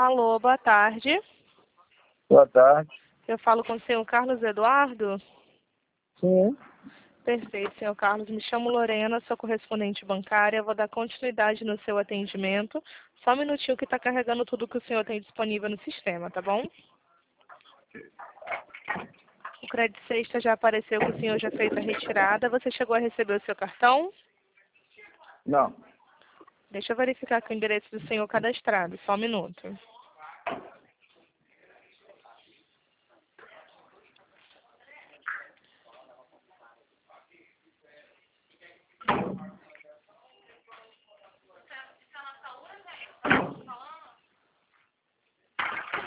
Alô, boa tarde. Boa tarde. Eu falo com o senhor Carlos Eduardo? Sim. Perfeito, senhor Carlos. Me chamo Lorena, sou correspondente bancária. Vou dar continuidade no seu atendimento. Só um minutinho que está carregando tudo que o senhor tem disponível no sistema, tá bom? O Crédito Sexta já apareceu que o senhor já fez a retirada. Você chegou a receber o seu cartão? Não. Deixa eu verificar aqui o endereço do senhor cadastrado. Só um minuto.